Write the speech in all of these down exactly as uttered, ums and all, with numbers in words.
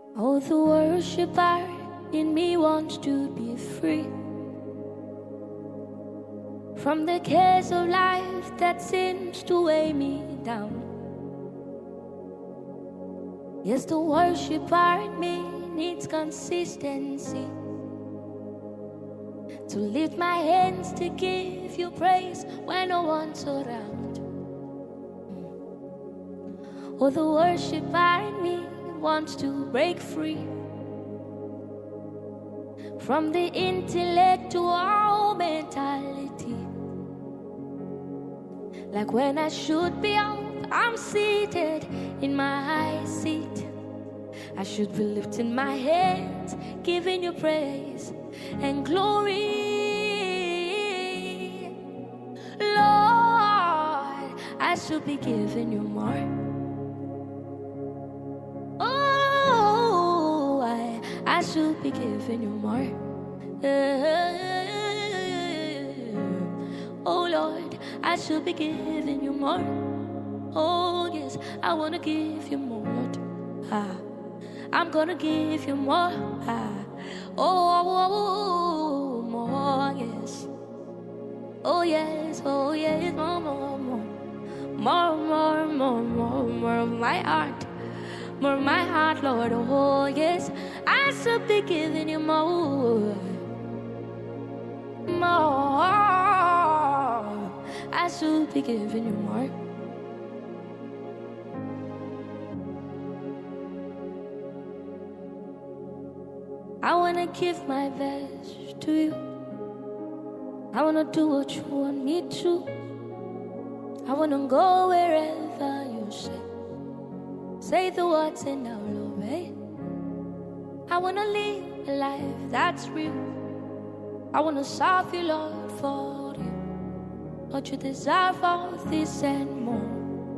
Oh, the worshiper in me wants to be free from the cares of life that seems to weigh me down. Yes, the worshiper in me needs consistency to lift my hands to give you praise when no one's around. Oh, the worshiper in me wants to break free from the intellectual mentality. Like when I should be up, I'm seated in my high seat. I should be lifting my hands, giving you praise and glory. Lord, I should be giving you more. Oh, I, I should be giving you more. Oh Lord, I should be giving you more. Oh yes, I wanna give you more, Lord. Ah, I'm gonna give you more. Ah, oh, oh, oh, more, yes. Oh yes, oh yes, more, more, more, more, more, more, more, more of my heart, more of my heart, Lord. Oh yes, I should be giving you more, more. I should be giving you more. I wanna give my best to you. I wanna do what you want me to. I wanna go wherever you say. Say the words and I'll obey. I wanna live a life that's real. I wanna serve you, Lord, for you. Lord, you deserve all this and more.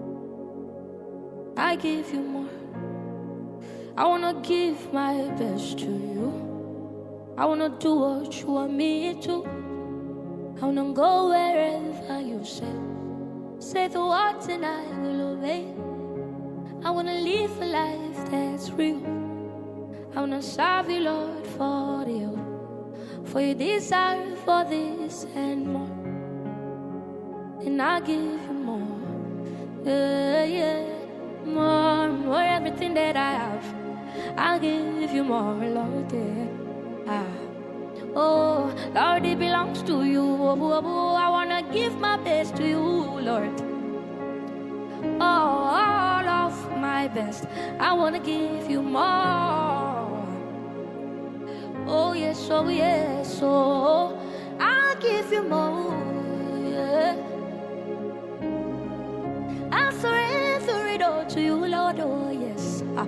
I give you more. I wanna give my best to you. I wanna do what you want me to. I wanna go wherever you say. Say the words and I will obey. I wanna live a life that's real. I wanna serve you, Lord, for you. For you deserve all this and more. And I give you more. Yeah, yeah. More, more, everything that I have. I'll give you more, Lord, yeah. Ah. Oh, Lord, it belongs to you. Oh, oh, oh, I wanna give my best to you, Lord. Oh, all of my best. I wanna give you more. Oh, yes, oh, yes, oh, I'll give you more, yeah. I'll surrender it all to you, Lord, oh, yes. Ah.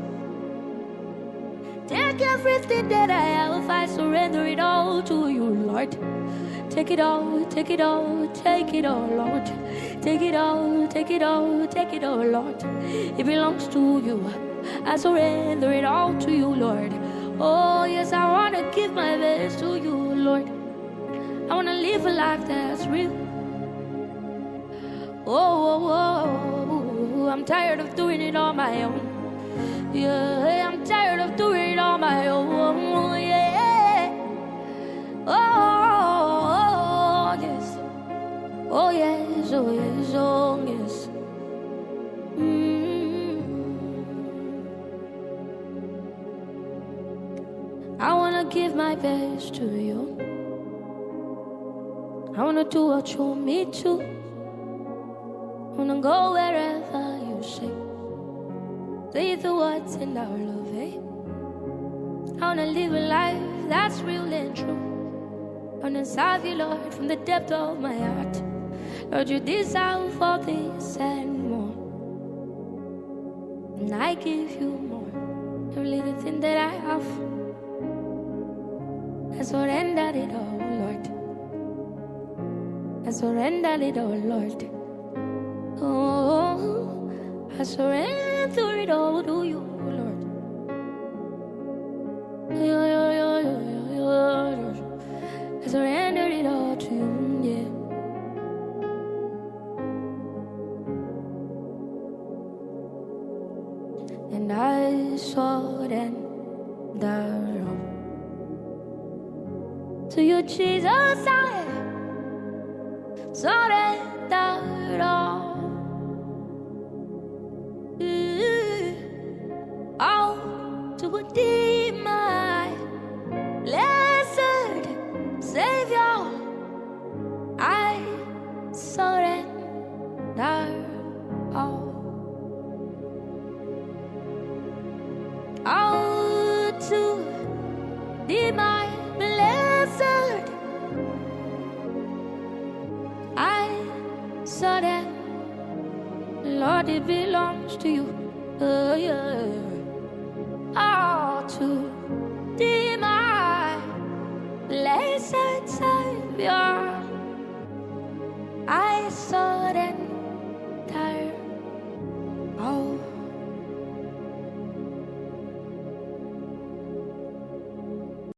Take everything that I have, I surrender it all to you, Lord. Take it all, take it all, take it all, Lord. Take it all, take it all, take it all, Lord. It belongs to you. I surrender it all to you, Lord. Oh, yes, I want to give my best to you, Lord. I want to live a life that's real. Oh, oh, oh, oh, I'm tired of doing it on my own. Yeah, I'm tired of doing it on my own, yeah. Oh, oh, yes. Oh, yes, oh, yes, oh, yes. Mm. I wanna give my best to you. I wanna do what you want me to. I wanna go wherever you say. Say the words and I will obey. I wanna live a life that's real and true. I wanna serve you, Lord, from the depth of my heart. Lord, you deserve all this and more. And I give you more. Every little thing that I have, I surrender it all, Lord. I surrender it all, Lord. Oh, I surrender it all to you, Lord. I surrender it all to you, yeah. And I saw then thereof. To you, Jesus, I surrender all. All to redeem my blessed Savior, I surrender all. All to thee, my blessed, I surrender. Lord, it belongs to you. Oh, yeah. All to